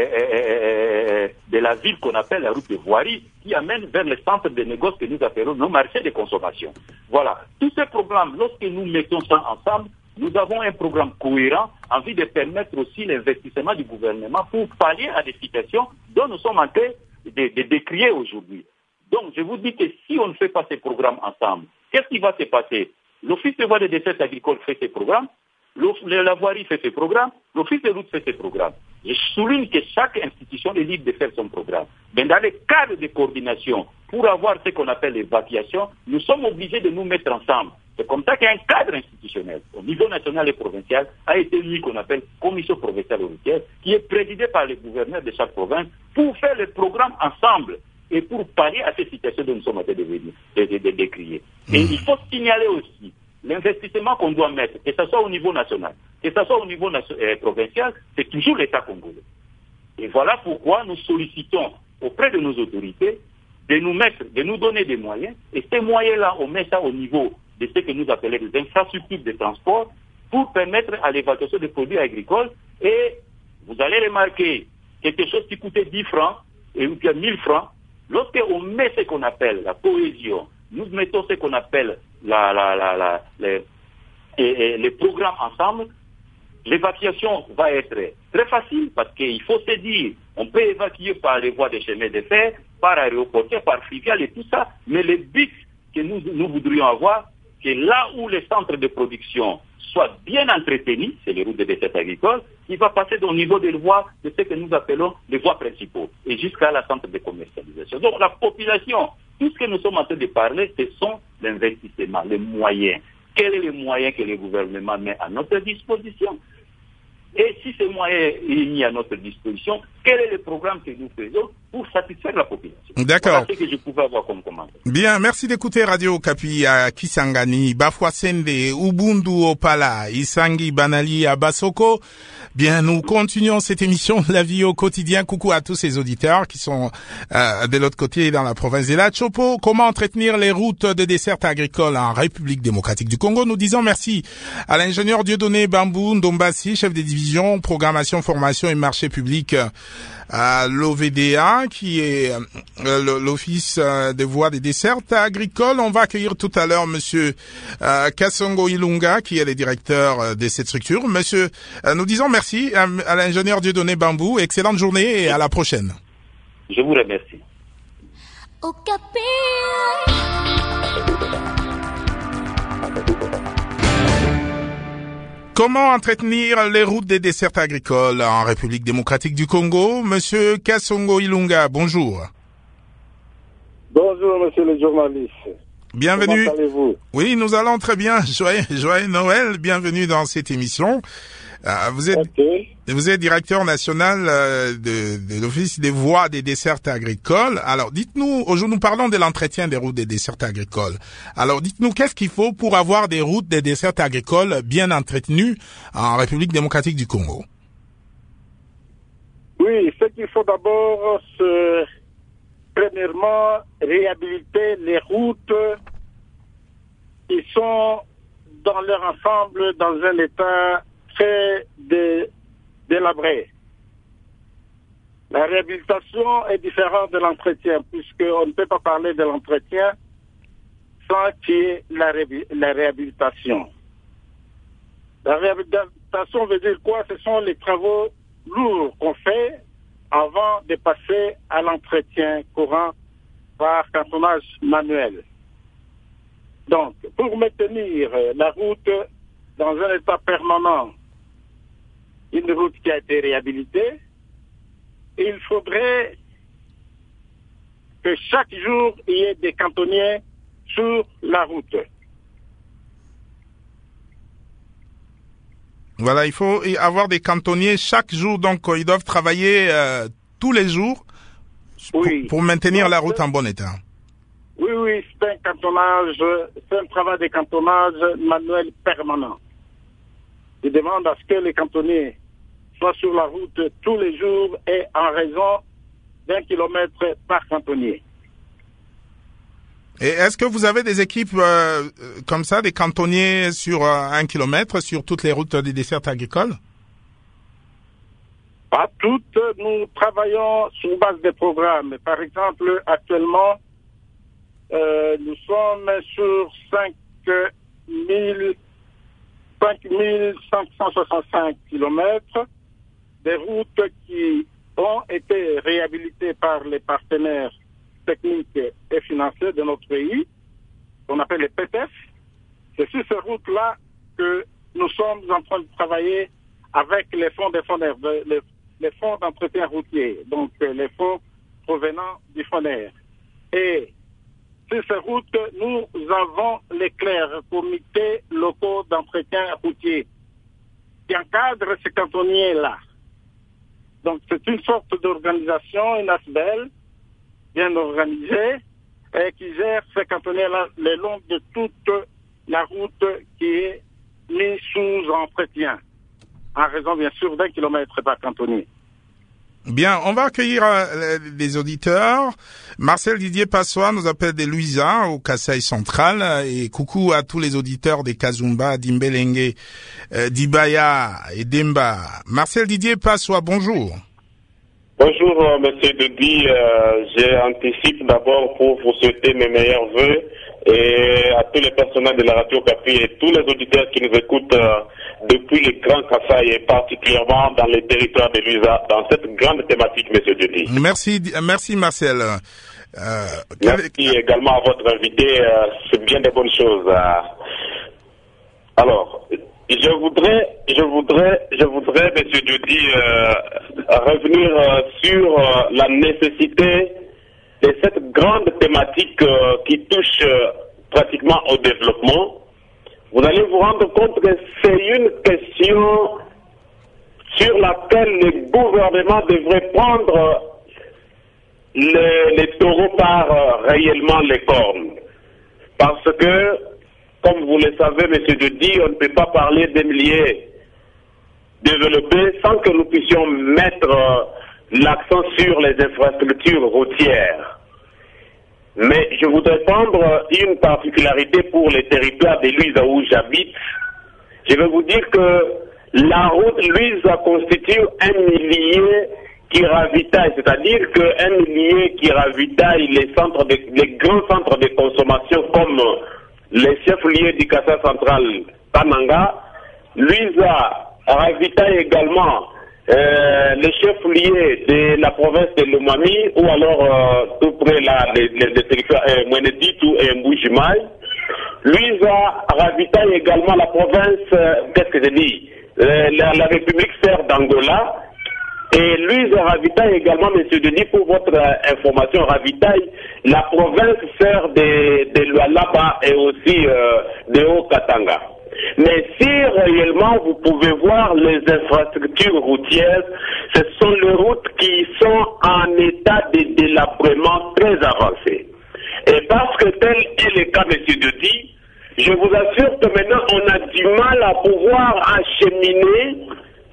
de la ville qu'on appelle la route de voirie, qui amène vers le centre de négoce que nous appelons nos marchés de consommation. Voilà. Tous ces programmes, lorsque nous mettons ça ensemble, nous avons un programme cohérent en vue de permettre aussi l'investissement du gouvernement pour pallier à des situations dont nous sommes en train de décrier aujourd'hui. Donc, je vous dis que si on ne fait pas ces programmes ensemble, qu'est-ce qui va se passer? L'Office de voies de dessert agricole fait ses programmes, la voirie fait ses programmes, l'Office de route fait ses programmes. Je souligne que chaque institution est libre de faire son programme. Mais dans le cadre de coordination, pour avoir ce qu'on appelle l'évacuation, nous sommes obligés de nous mettre ensemble. C'est comme ça qu'un cadre institutionnel, au niveau national et provincial, a été mis qu'on appelle Commission provinciale routière, qui est présidée par les gouverneurs de chaque province pour faire le programme ensemble et pour pallier à ces situations dont nous sommes en train de décrier. Et il faut signaler aussi l'investissement qu'on doit mettre, que ce soit au niveau national, que ce soit au niveau provincial, c'est toujours l'État congolais. Et voilà pourquoi nous sollicitons auprès de nos autorités de nous donner des moyens, et ces moyens-là, on met ça au niveau de ce que nous appelons des infrastructures de transport pour permettre à l'évacuation des produits agricoles. Et vous allez remarquer quelque chose qui coûtait 10 francs et ou bien 1000 francs, lorsqu'on met ce qu'on appelle la cohésion, nous mettons ce qu'on appelle les programmes ensemble, l'évacuation va être très facile parce qu'il faut se dire, on peut évacuer par les voies de chemin de fer, par aéroportière, par fluvial et tout ça, mais le but que nous voudrions avoir, que là où les centres de production soient bien entretenus, c'est les routes de dessert agricole, qui va passer au niveau des voies de ce que nous appelons les voies principaux et jusqu'à la centre de commercialisation. Donc la population, tout ce que nous sommes en train de parler, ce sont l'investissement, les moyens. Quel est le moyen que le gouvernement met à notre disposition? Et si ce moyen est mis à notre disposition, quel est le programme que nous faisons pour satisfaire la population? D'accord. Voilà ce que je pouvais avoir comme commentaire. Bien, merci d'écouter Radio Okapi à Kisangani, Bafwasende, Ubundu Opala, Isangi Banali à Basoko. Bien, nous continuons cette émission de la vie au quotidien. Coucou à tous ces auditeurs qui sont de l'autre côté dans la province de la Chopo. Comment entretenir les routes de dessert agricole en République démocratique du Congo? Nous disons merci à l'ingénieur Dieudonné Bambou Ndombasi, chef de division, programmation, formation et marché public à l'OVDA, qui est l'Office des voies des dessertes agricoles. On va accueillir tout à l'heure Monsieur Kasongo Ilunga, qui est le directeur de cette structure. Monsieur, nous disons merci à l'ingénieur Dieudonné Bambou. Excellente journée et à la prochaine. Je vous remercie. Comment entretenir les routes des dessertes agricoles en République démocratique du Congo? Monsieur Kasongo Ilunga, bonjour. Bonjour, monsieur le journaliste. Bienvenue. Comment allez-vous? Oui, nous allons très bien. Joyeux Noël. Bienvenue dans cette émission. Vous êtes directeur national de l'Office des voies des dessertes agricoles. Alors, dites-nous, aujourd'hui nous parlons de l'entretien des routes des dessertes agricoles. Alors, dites-nous, qu'est-ce qu'il faut pour avoir des routes des dessertes agricoles bien entretenues en République démocratique du Congo? Oui, ce qu'il faut d'abord, c'est premièrement réhabiliter les routes qui sont dans leur ensemble dans un état très délabré. La réhabilitation est différente de l'entretien, puisqu'on ne peut pas parler de l'entretien sans qu'il y ait la réhabilitation. La réhabilitation veut dire quoi? Ce sont les travaux lourds qu'on fait avant de passer à l'entretien courant par cantonage manuel. Donc, pour maintenir la route dans un état permanent, une route qui a été réhabilitée, il faudrait que chaque jour, il y ait des cantonniers sur la route. Voilà, il faut avoir des cantonniers chaque jour, donc ils doivent travailler tous les jours pour maintenir la route en bon état. Oui, c'est un cantonnage, c'est un travail de cantonnage manuel permanent. Il demande à ce que les cantonniers soient sur la route tous les jours et en raison d'1 kilomètre par cantonnier. Et est-ce que vous avez des équipes comme ça, des cantonniers sur 1 kilomètre sur toutes les routes des dessertes agricoles? Pas toutes. Nous travaillons sur base des programmes. Par exemple, actuellement, nous sommes sur 5565 kilomètres, des routes qui ont été réhabilitées par les partenaires techniques et financiers de notre pays, qu'on appelle les PTF. C'est sur ces routes-là que nous sommes en train de travailler avec les fonds des FONER, les fonds d'entretien routier, donc les fonds provenant du FONER. Et sur ces routes, nous avons les CLER, comités locaux d'entretien routier, qui encadrent ces cantonniers-là. Donc c'est une sorte d'organisation, une ASBEL, bien organisée, et qui gère ces cantonniers-là le long de toute la route qui est mise sous entretien, en raison bien sûr d'1 kilomètre par cantonnier. Bien, on va accueillir les auditeurs. Marcel Didier Passois nous appelle de Luisa, au Kasaï central, et coucou à tous les auditeurs des Kazumba, d'Imbelenge, d'Ibaya et d'Emba. Marcel Didier Passois, bonjour. Bonjour, monsieur Dedi. J'anticipe d'abord pour vous souhaiter mes meilleurs vœux et à tous les personnels de la Radio Okapi et tous les auditeurs qui nous écoutent depuis le Grand Kasaï et particulièrement dans les territoires de Luisa, dans cette grande thématique, monsieur Dedi. Merci Marcel. Merci également à votre invité, c'est bien des bonnes choses. Alors, je voudrais, monsieur Diodi, revenir sur la nécessité de cette grande thématique qui touche pratiquement au développement. Vous allez vous rendre compte que c'est une question sur laquelle le gouvernement devrait prendre les taureaux par réellement les cornes. Parce que, comme vous le savez, monsieur Dedi, on ne peut pas parler des milliers développés sans que nous puissions mettre l'accent sur les infrastructures routières. Mais je voudrais prendre une particularité pour les territoires de Luisa où j'habite. Je vais vous dire que la route Luisa constitue un millier qui ravitaille, c'est-à-dire qu'un millier qui ravitaille les grands centres de consommation comme les chefs-lieux du Kassa central Tananga, Luiza ravitaille également les chefs-lieux de la province de Lomami ou alors tout près là, les territoires Mweneditu et Mbujimai. Luiza ravitaille également la province, qu'est-ce que je dis, la République serbe d'Angola. Et Luiza ravitaille également, monsieur Denis, pour votre information, ravitaille la province serbe de Lualaba et aussi de Haut-Katanga. Mais si réellement vous pouvez voir les infrastructures routières, ce sont les routes qui sont en état de délabrement très avancé. Et parce que tel est le cas, monsieur Denis, je vous assure que maintenant on a du mal à pouvoir acheminer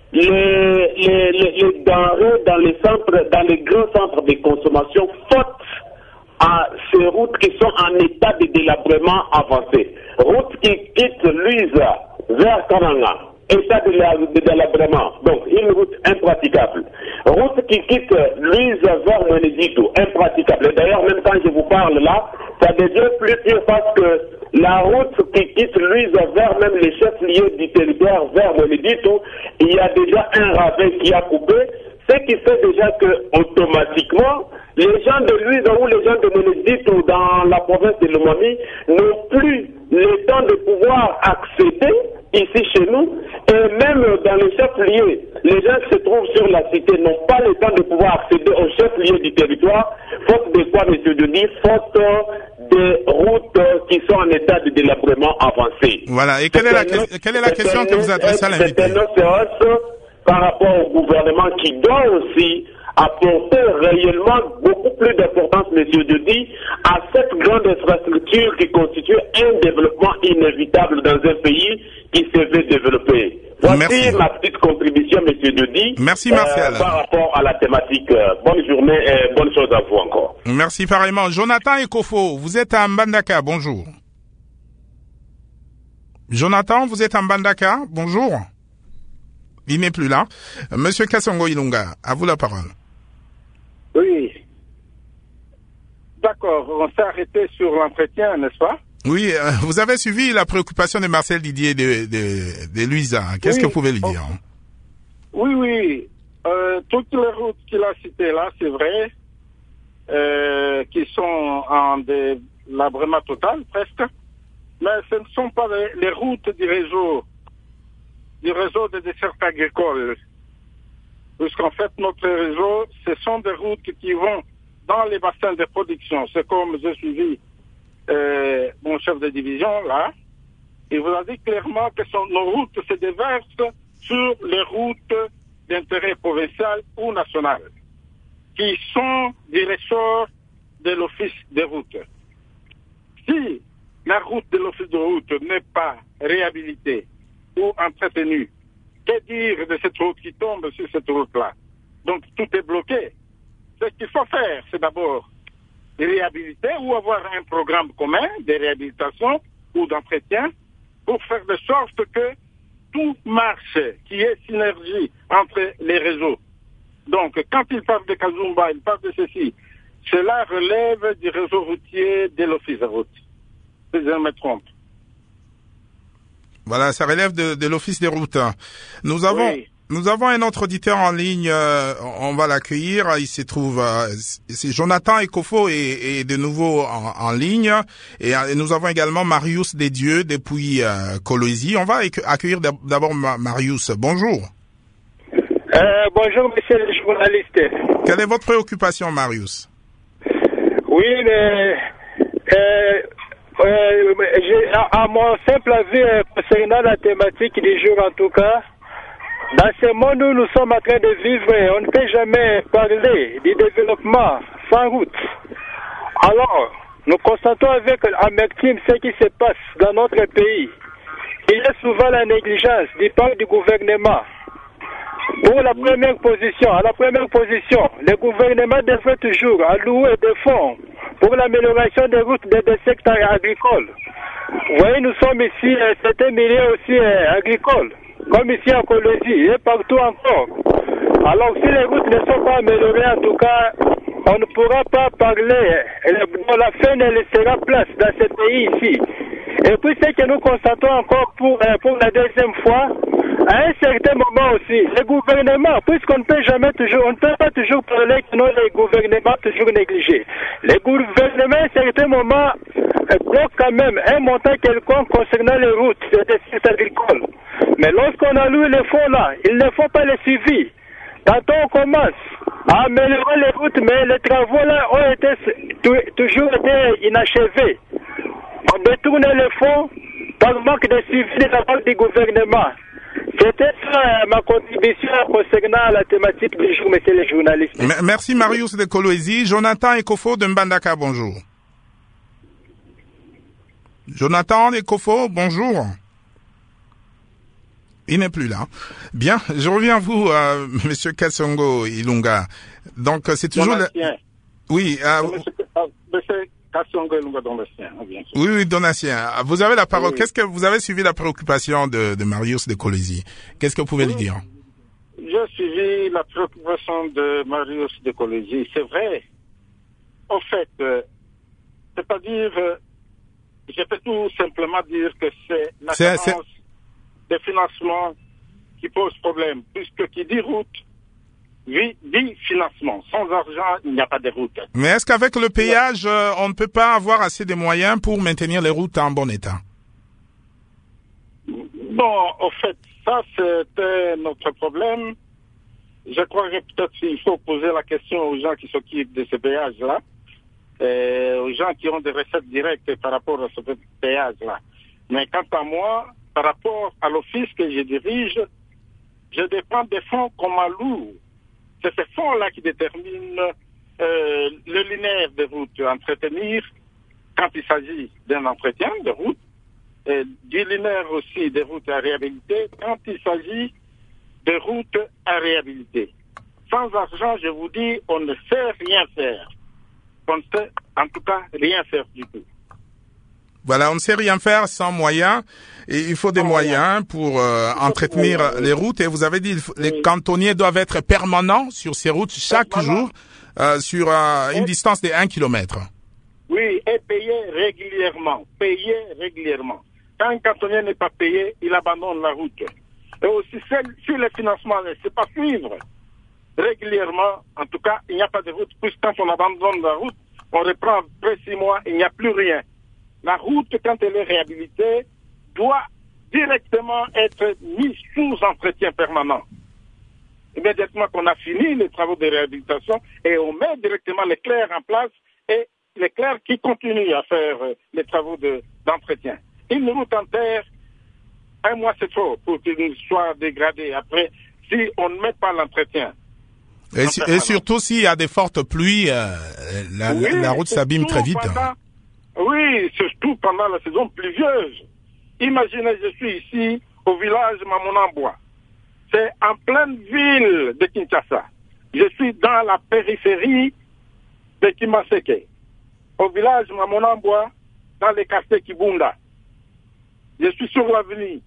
les denrées dans les centres, dans les grands centres de consommation, faute à ces routes qui sont en état de délabrement avancé. Route qui quitte Luiza vers Kananga, état de délabrement, donc une route impraticable. Route qui quitte Luiza vers Mweneditu, impraticable. Et d'ailleurs, même quand je vous parle là, ça devient plus pire parce que la route qui quitte Luiza vers même les chefs-lieux du territoire vers Mweneditu, il y a déjà un ravin qui a coupé, ce qui fait déjà que automatiquement, les gens de Luiza ou les gens de Mweneditu dans la province de Lomami n'ont plus le temps de pouvoir accéder ici chez nous, et même dans les chefs-lieux, les gens qui se trouvent sur la cité n'ont pas le temps de pouvoir accéder aux chefs-lieux du territoire, faute de quoi, monsieur Denis, faute des routes qui sont en état de délabrement avancé. Voilà, et quelle est la question que vous adressez à l'invité? C'est un séance par rapport au gouvernement qui doit aussi apporter réellement beaucoup plus d'importance, monsieur Denis, à cette grande infrastructure qui constitue un développement inévitable dans un pays qui se veut développer. Voici ma petite contribution, monsieur Denis. Merci, Martial. Par rapport à la thématique. Bonne journée et bonne chose à vous encore. Merci pareillement. Jonathan Ekofo, vous êtes à Mbandaka, bonjour. Jonathan, vous êtes à Mbandaka, bonjour. Il n'est plus là. Monsieur Kassongo Ilunga, à vous la parole. Oui. D'accord, on s'est arrêté sur l'entretien, n'est-ce pas? Oui, vous avez suivi la préoccupation de Marcel Didier de Luiza. Qu'est-ce que vous pouvez lui dire? Oui. Toutes les routes qu'il a citées là, c'est vrai, qui sont en délabrement total, presque. Mais ce ne sont pas les routes du réseau des dessertes agricoles. Puisqu'en fait, notre réseau, ce sont des routes qui vont dans les bassins de production. C'est comme j'ai suivi mon chef de division, là. Il vous a dit clairement que nos routes se déversent sur les routes d'intérêt provincial ou national, qui sont des ressorts de l'office des routes. Si la route de l'office de route n'est pas réhabilitée ou entretenue, que dire de cette route qui tombe sur cette route-là? Donc tout est bloqué. Ce qu'il faut faire, c'est d'abord réhabiliter ou avoir un programme commun de réhabilitation ou d'entretien pour faire de sorte que tout marche, qu'il y ait synergie entre les réseaux. Donc quand il parle de Kazumba, il parle de ceci. Cela relève du réseau routier de l'office de route. Si je me trompe. Voilà, ça relève de l'office des routes. Nous avons un autre auditeur en ligne, on va l'accueillir. Il se trouve, c'est Jonathan Ekofo est de nouveau en ligne. Et nous avons également Marius Desdieux depuis Kolwezi. On va accueillir d'abord Marius. Bonjour. Bonjour, monsieur le journaliste. Quelle est votre préoccupation, Marius? Oui, mais à mon simple avis concernant la thématique du jour en tout cas, dans ce monde où nous sommes en train de vivre, on ne peut jamais parler du développement sans route. Alors, nous constatons avec amertume ce qui se passe dans notre pays. Il y a souvent la négligence du part du gouvernement. Pour la première position, le gouvernement devrait toujours allouer des fonds pour l'amélioration des routes des secteurs agricoles. Vous voyez, nous sommes ici, c'est un milieu aussi agricole, comme ici à Kolwezi et partout encore. Alors si les routes ne sont pas améliorées, en tout cas, on ne pourra pas parler. La fin ne laissera place dans ce pays ici. Et puis ce que nous constatons encore pour la deuxième fois, à un certain moment aussi, les gouvernements, puisqu'on ne peut jamais toujours, on ne peut pas toujours parler que les gouvernements toujours négligés. Les gouvernements, à un certain moment, bloquent quand même un montant quelconque concernant les routes et les sites agricoles. Mais lorsqu'on a lu les fonds là, il ne faut pas les suivi. Tantôt on commence à améliorer les routes, mais les travaux là ont toujours été inachevés. On détourne les fonds par manque de suivi de la part du gouvernement. C'était ça ma contribution concernant la thématique du jour, messieurs les journalistes. Merci Marius de Kolwezi. Jonathan Ekofo de Mbandaka, bonjour. Jonathan Ekofo, bonjour. Il n'est plus là. Bien, je reviens à vous, Monsieur Kasongo Ilunga. Donc, c'est toujours... Oui. Monsieur Kasongo Ilunga Donatien, bien sûr. Oui, Donatien. Vous avez la parole. Oui. Qu'est-ce que vous avez suivi la préoccupation de Marius de Kolwezi? Qu'est-ce que vous pouvez lui dire? J'ai suivi la préoccupation de Marius de Kolwezi. C'est vrai. En fait, c'est-à-dire, je peux tout simplement dire que c'est la carence de financement qui pose problème, puisque qui dit route, dit financement. Sans argent, il n'y a pas de route. Mais est-ce qu'avec le péage, on ne peut pas avoir assez de moyens pour maintenir les routes en bon état? Bon, en fait, ça, c'était notre problème. Je crois que peut-être il faut poser la question aux gens qui s'occupent de ce péage-là, aux gens qui ont des recettes directes par rapport à ce péage-là. Mais quant à moi, par rapport à l'office que je dirige, je dépends des fonds qu'on m'alloue. C'est ces fonds-là qui déterminent le linéaire de route à entretenir quand il s'agit d'un entretien de route, et du linéaire aussi de route à réhabiliter quand il s'agit de routes à réhabiliter. Sans argent, je vous dis, on ne sait rien faire. On ne sait en tout cas rien faire du tout. Voilà, on ne sait rien faire sans moyens, et il faut des moyens pour entretenir les routes. Et vous avez dit, les cantonniers doivent être permanents sur ces routes chaque jour, sur une distance de 1 kilomètre. Oui, et payer régulièrement. Quand un cantonnier n'est pas payé, il abandonne la route. Et aussi, si le financement ne sait pas suivre régulièrement, en tout cas, il n'y a pas de route, puisque quand on abandonne la route, on reprend après 6 mois, il n'y a plus rien. La route, quand elle est réhabilitée, doit directement être mise sous entretien permanent. Immédiatement qu'on a fini les travaux de réhabilitation, et on met directement les clercs en place, et les clercs qui continuent à faire les travaux d'entretien. Une route en terre, 1 mois c'est trop pour qu'elle soit dégradée. Après, si on ne met pas l'entretien. Et surtout s'il y a des fortes pluies, la route s'abîme très vite. Oui, surtout pendant la saison pluvieuse. Imaginez, je suis ici au village Mamonambois. C'est en pleine ville de Kinshasa. Je suis dans la périphérie de Kimaseke. Au village Mamonambois, dans les quartiers Kibunda. Je suis sur l'avenue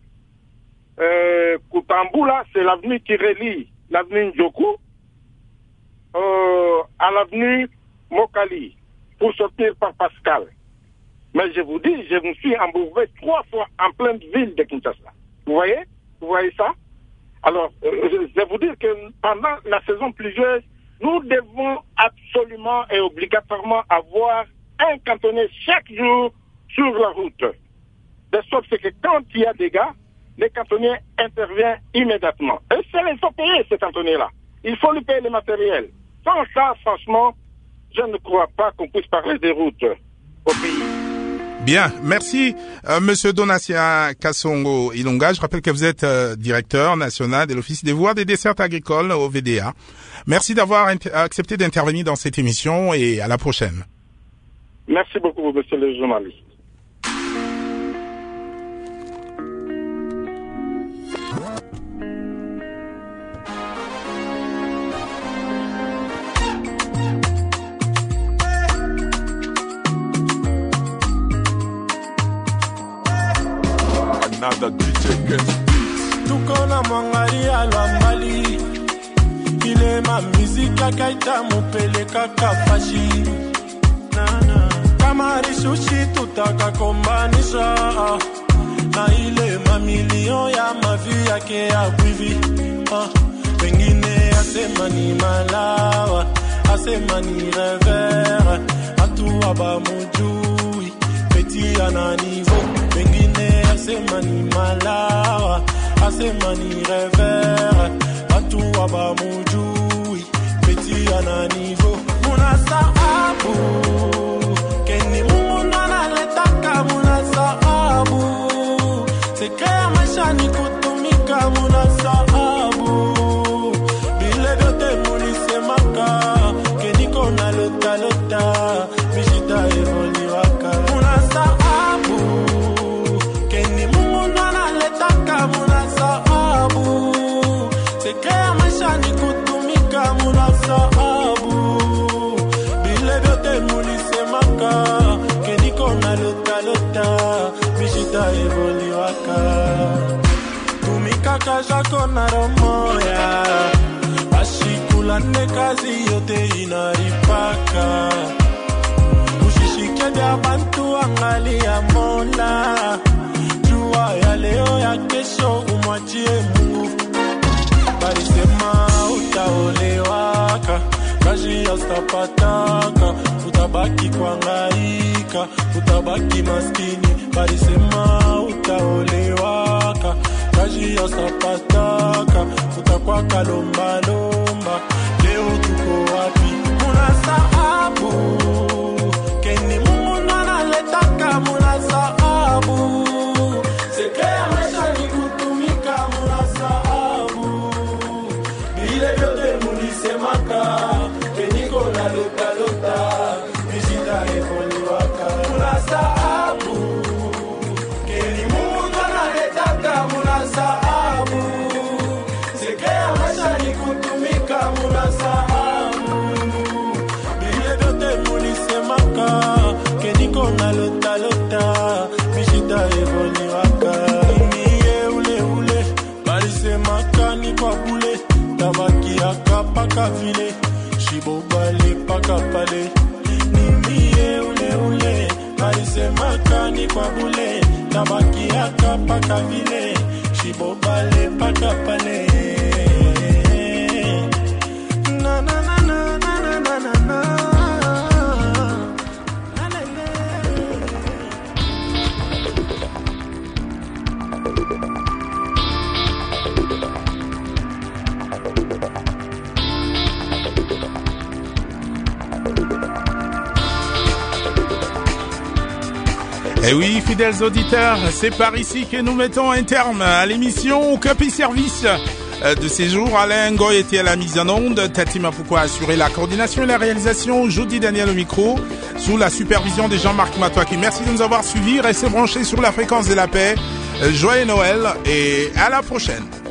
Kutambula, c'est l'avenue qui relie l'avenue Ndjoku à l'avenue Mokali pour sortir par Pascal. Mais je vous dis, je me suis embourbé 3 fois en pleine ville de Kinshasa. Vous voyez ça? Alors, je vais vous dire que pendant la saison pluvieuse, nous devons absolument et obligatoirement avoir un cantonnier chaque jour sur la route. De sorte que quand il y a des dégâts, les cantonniers interviennent immédiatement. Et il faut payer ces cantonniers-là. Il faut lui payer le matériel. Sans ça, franchement, je ne crois pas qu'on puisse parler des routes au pays. Bien, merci Monsieur Donatien Kasongo Ilunga. Je rappelle que vous êtes directeur national de l'Office des voies des dessertes agricoles au VDA. Merci d'avoir accepté d'intervenir dans cette émission et à la prochaine. Merci beaucoup, monsieur le journaliste. Tukona mwangalia lwambali ile ma muzika kaita mupeleka kafashi kama rishushi tutakakombanisha na ile mamilion ya mavi yake ya bwivi pengine asema ni malawa asema ni revere atu abamujui peti ana niveau pengine asema ni malawa asema ni revere atu abamujui peti ana niveau munasahabu keni Mungu analetaka munasahabu sekea maisha ni kutumika munasahabu bile vyote mulisemaka keniko na lota lota mishita evoliwaka munasahabu keni Mungu analetaka munasahabu sekea maisha ni kutumika munasahabu bile vyote mulisemaka keniko na lota lota mishita evoliwaka tumikaka jako na romoya bashikulane kazi yote inaripaka ushishike vya bantu angalia Mola jua ya leo ya kesho umwachie Mungu balisema utaolewaka kazi astapataka utabaki kuangaika utabaki maskini balisema utaolewaka kazi astapataka utakuwa kalomba lomba leo tuko wapi munasahabu keni Mungu analetaka munasahabu sekea maisha ni kutumika munasahabu bile vyote mulisemaka keniko na lota lota mishita evoliwaka munasahabu keni Mungu analetaka munasahabu sekea maisha ni kutumika munasahabu bile vyote mulisemaka keniko na lota lota mishita evoliwaka niye ule ule balisemaka ni kwa bule tabaki akapaka vile shibobale paka pale nimie ule ule balisemaka ni kwa bule tabaki akapaka vile shibobale paka pale na na na na na na na na. Et oui, fidèles auditeurs, c'est par ici que nous mettons un terme à l'émission Okapi Service de ces jours. Alain Ngoy était à la mise en onde, Tati Mapouko a assuré la coordination et la réalisation, Jody Daniel au micro, sous la supervision de Jean-Marc Matouaki. Merci de nous avoir suivis, restez branchés sur la fréquence de la paix. Joyeux Noël et à la prochaine.